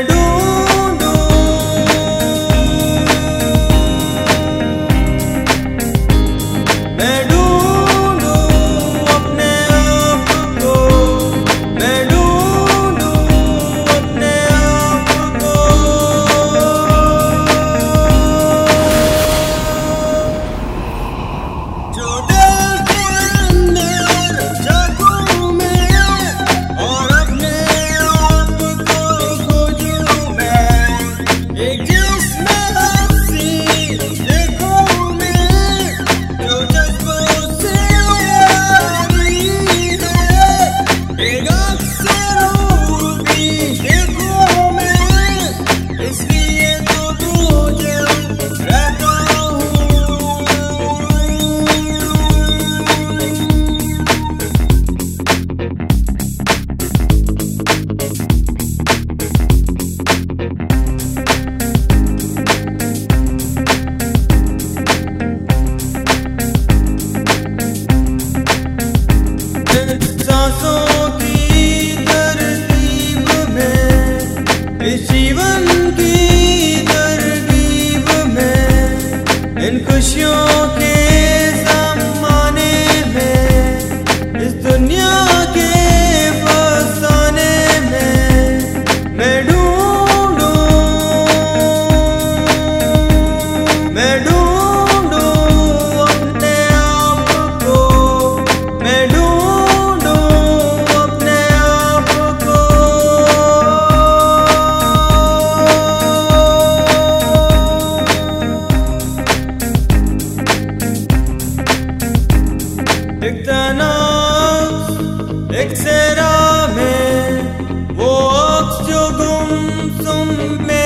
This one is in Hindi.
जीवन की तरकीब में, इन खुशियों के ज़माने में, इस दुनिया के फसाने में मैं ढूंढूं अपने आप को, मैं ढूंढूं अपने आप को। एक तनाव एक सेरा में, वो अक्स जो गुमसुम में